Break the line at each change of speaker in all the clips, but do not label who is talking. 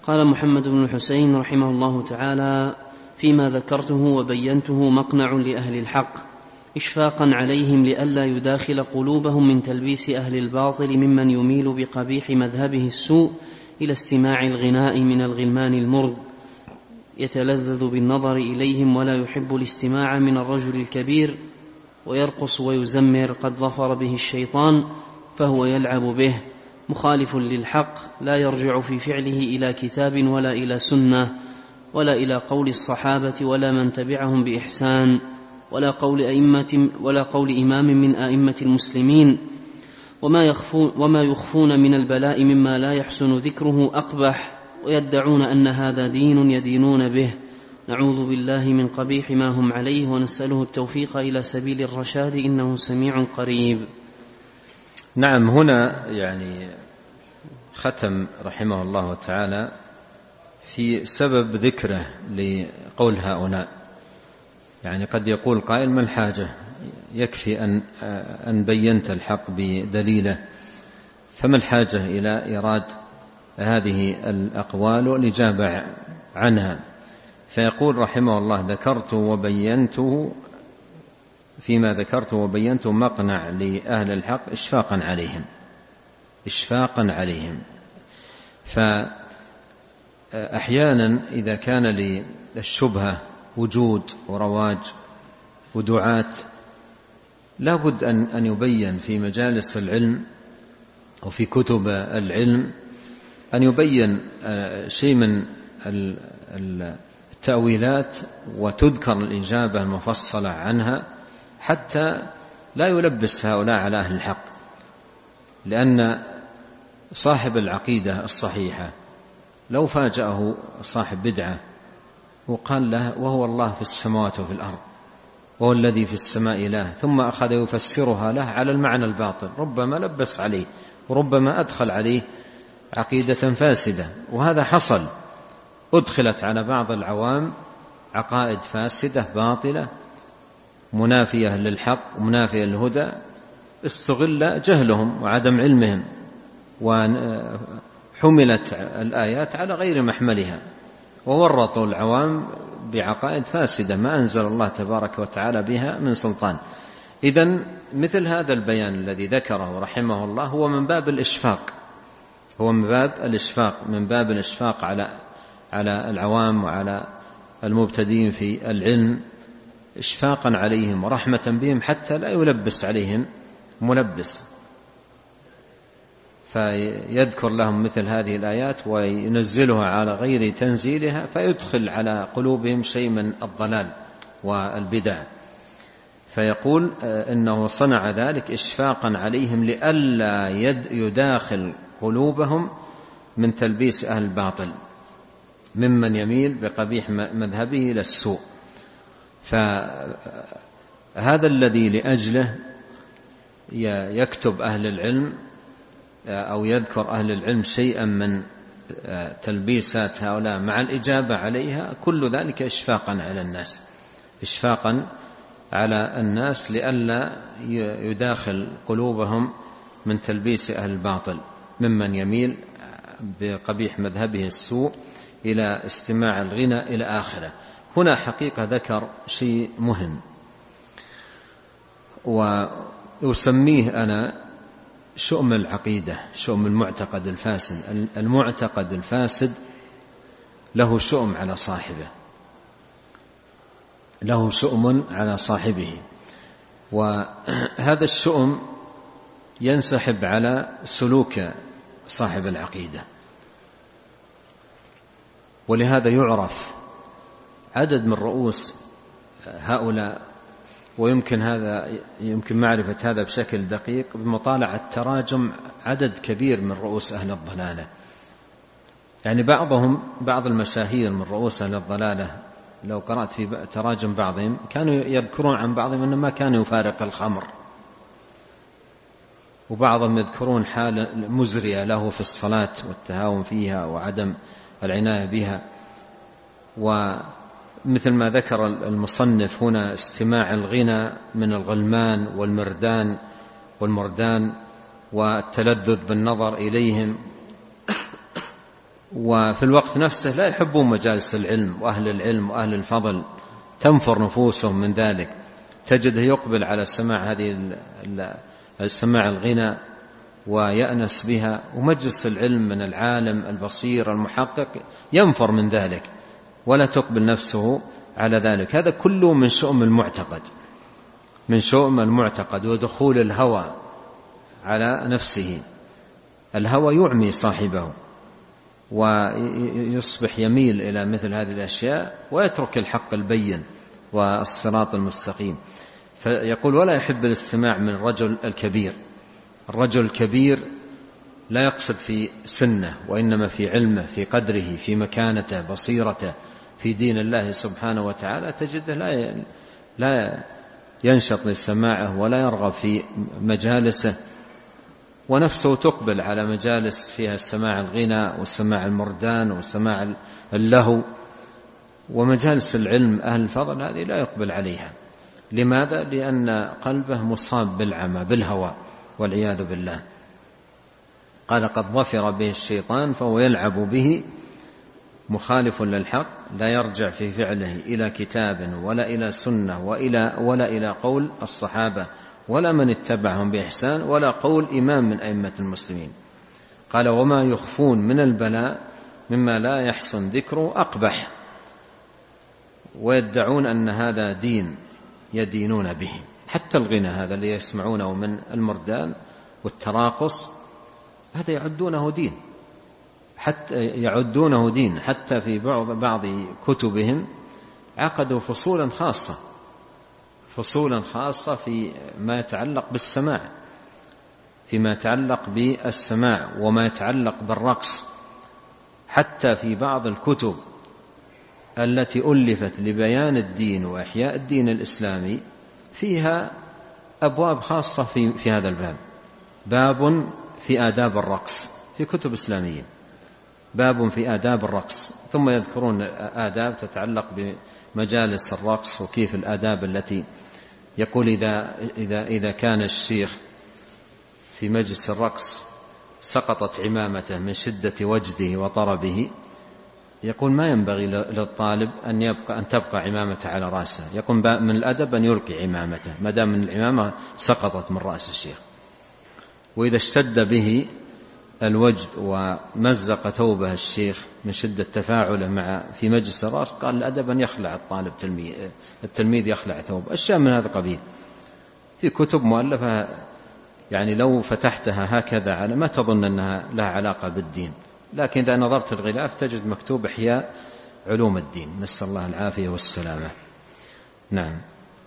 قال محمد بن الحسين رحمه الله تعالى: فيما ذكرته وبينته مقنع لأهل الحق إشفاقا عليهم لئلا يداخل قلوبهم من تلبيس أهل الباطل ممن يميل بقبيح مذهبه السوء إلى استماع الغناء من الغلمان المرد يتلذذ بالنظر إليهم ولا يحب الاستماع من الرجل الكبير ويرقص ويزمر قد ظفر به الشيطان فهو يلعب به، مخالف للحق لا يرجع في فعله إلى كتاب ولا إلى سنة ولا إلى قول الصحابة ولا من تبعهم بإحسان ولا قول إمام من أئمة المسلمين، وما يخفون من البلاء مما لا يحسن ذكره أقبح، ويدعون أن هذا دين يدينون به. نعوذ بالله من قبيح ما هم عليه ونسأله التوفيق إلى سبيل الرشاد إنه سميع قريب.
نعم، هنا يعني ختم رحمه الله تعالى في سبب ذكره لقول هؤلاء. يعني قد يقول قائل: ما الحاجة؟ يكفي أن بينت الحق بدليله، فما الحاجة إلى إيراد هذه الأقوال والإجابة عنها؟ فيقول رحمه الله: فيما ذكرته وبينته مقنع لأهل الحق إشفاقا عليهم. فأحيانا إذا كان للشبهة وجود ورواج ودعاة لا بد أن يبين في مجالس العلم وفي كتب العلم، أن يبين شيء من التأويلات وتذكر الإجابة المفصلة عنها حتى لا يلبس هؤلاء على أهل الحق. لأن صاحب العقيدة الصحيحة لو فاجأه صاحب بدعة وقال له: وهو الله في السماوات وفي الأرض وهو الذي في السماء إله، ثم أخذ يفسرها له على المعنى الباطل، ربما لبس عليه وربما أدخل عليه عقيدة فاسدة. وهذا حصل، أدخلت على بعض العوام عقائد فاسدة باطلة منافية للحق ومنافية للهدى، استغل جهلهم وعدم علمهم وحملت الآيات على غير محملها وورطوا العوام بعقائد فاسدة ما أنزل الله تبارك وتعالى بها من سلطان. إذن مثل هذا البيان الذي ذكره رحمه الله هو من باب الإشفاق، من باب الإشفاق على العوام وعلى المبتدئين في العلم، إشفاقا عليهم ورحمة بهم حتى لا يلبس عليهم ملبس، فيذكر لهم مثل هذه الآيات وينزلها على غير تنزيلها فيدخل على قلوبهم شيء من الضلال والبدع. فيقول إنه صنع ذلك إشفاقا عليهم لئلا يداخل قلوبهم من تلبيس أهل الباطل ممن يميل بقبيح مذهبه إلى السوء. فهذا الذي لأجله يكتب أهل العلم أو يذكر أهل العلم شيئا من تلبيسات هؤلاء مع الإجابة عليها، كل ذلك إشفاقا على الناس لئلا يداخل قلوبهم من تلبيس أهل الباطل ممن يميل بقبيح مذهبه السوء إلى استماع الغنى إلى آخره. هنا حقيقة ذكر شيء مهم وأسميه أنا شؤم العقيدة، شؤم المعتقد الفاسد. المعتقد الفاسد له شؤم على صاحبه، له شؤم على صاحبه، وهذا الشؤم ينسحب على سلوك صاحب العقيدة. ولهذا يعرف عدد من رؤوس هؤلاء، ويمكن معرفة هذا بشكل دقيق بمطالعة تراجم عدد كبير من رؤوس أهل الضلالة. يعني بعض المشاهير من رؤوس أهل الضلالة لو قرأت في تراجم بعضهم كانوا يذكرون عن بعضهم أنه ما كان يفارق الخمر، وبعضهم يذكرون حالة مزرية له في الصلاة والتهاون فيها وعدم العناية بها. ومثل ما ذكر المصنف هنا استماع الغنى من الغلمان والمردان والتلذذ بالنظر إليهم وفي الوقت نفسه لا يحبون مجالس العلم وأهل العلم وأهل الفضل، تنفر نفوسهم من ذلك. تجده يقبل على سماع سماع الغنى ويأنس بها، ومجلس العلم من العالم البصير المحقق ينفر من ذلك ولا تقبل نفسه على ذلك. هذا كله من شؤم المعتقد، من شؤم المعتقد ودخول الهوى على نفسه. الهوى يعمي صاحبه ويصبح يميل إلى مثل هذه الأشياء ويترك الحق البين والصراط المستقيم. فيقول: ولا يحب الاستماع من الرجل الكبير. الرجل الكبير لا يقصد في سنه، وإنما في علمه، في قدره، في مكانته، بصيرته في دين الله سبحانه وتعالى. تجده لا ينشط لسماعه ولا يرغب في مجالسه، ونفسه تقبل على مجالس فيها سماع الغنى وسماع المردان وسماع اللهو. ومجالس العلم أهل الفضل هذه لا يقبل عليها. لماذا؟ لأن قلبه مصاب بالعمى بالهوى والعياذ بالله. قال: قد ظفر به الشيطان فهو يلعب به، مخالف للحق، لا يرجع في فعله إلى كتاب ولا إلى سنة ولا إلى قول الصحابة ولا من اتبعهم بإحسان ولا قول إمام من أئمة المسلمين. قال: وما يخفون من البلاء مما لا يحسن ذكره أقبح، ويدعون أن هذا دين يدينون به. حتى الغنى هذا اللي يسمعونه من المردان والتراقص هذا يعدونه دين. حتى في بعض كتبهم عقدوا فصولا خاصة في ما يتعلق بالسماع، فيما يتعلق بالسماع وما يتعلق بالرقص. حتى في بعض الكتب التي ألفت لبيان الدين وإحياء الدين الإسلامي فيها أبواب خاصة في هذا الباب. باب في آداب الرقص في كتب إسلامية، باب في آداب الرقص، ثم يذكرون آداب تتعلق بمجالس الرقص وكيف الآداب التي يقول إذا كان الشيخ في مجلس الرقص سقطت عمامته من شدة وجده وطربه، يقول ما ينبغي للطالب أن تبقى عمامته على رأسه. يقول من الأدب أن يلقي عمامته ما دام العمامة سقطت من رأس الشيخ. وإذا اشتد به الوجد ومزق ثوبه الشيخ من شدة تفاعله في مجلس الرأس، قال الأدب أن يخلع التلميذ يخلع ثوبه. أشياء من هذا القبيل في كتب مؤلفة، يعني لو فتحتها هكذا على ما تظن أنها لها علاقة بالدين، لكن إذا نظرت الغلاف تجد مكتوب إحياء علوم الدين، نسأل الله العافية والسلامة. نعم.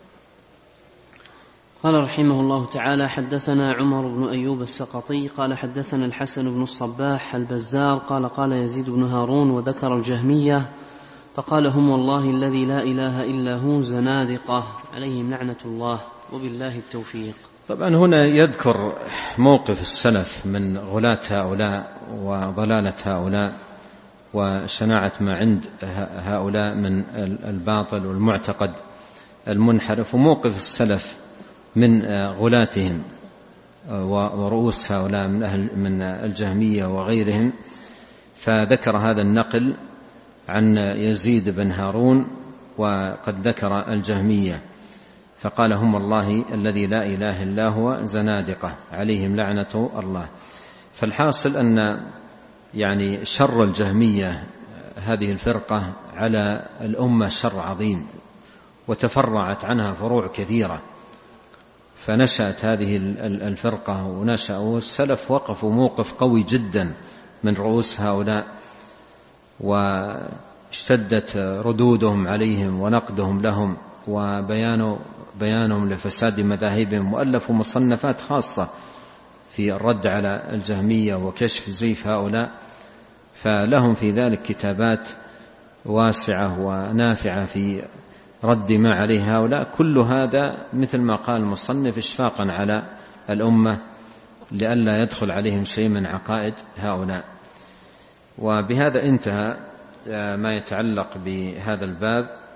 قال رحمه الله تعالى: حدثنا عمر بن أيوب السقطي قال حدثنا الحسن بن الصباح البزار قال يزيد بن هارون وذكر الجهمية فقال: هم والله الذي لا إله إلا هو زنادقة عليهم لعنة الله وبالله التوفيق.
طبعا هنا يذكر موقف السلف من غلاة هؤلاء وضلالة هؤلاء وشناعة ما عند هؤلاء من الباطل والمعتقد المنحرف، وموقف السلف من غلاتهم ورؤوس هؤلاء من الجهمية وغيرهم. فذكر هذا النقل عن يزيد بن هارون، وقد ذكر الجهمية فقال: هم الله الذي لا إله إلا هو زنادقة عليهم لعنة الله. فالحاصل أن يعني شر الجهمية هذه الفرقة على الأمة شر عظيم، وتفرعت عنها فروع كثيرة. فنشأت هذه الفرقة والسلف وقفوا موقف قوي جدا من رؤوس هؤلاء، واشتدت ردودهم عليهم ونقدهم لهم وبيانهم لفساد مذاهبهم، وألفوا مصنفات خاصة في الرد على الجهمية وكشف زيف هؤلاء. فلهم في ذلك كتابات واسعة ونافعة في رد ما عليه هؤلاء. كل هذا مثل ما قال المصنف إشفاقا على الأمة لئلا يدخل عليهم شيء من عقائد هؤلاء. وبهذا انتهى ما يتعلق بهذا الباب.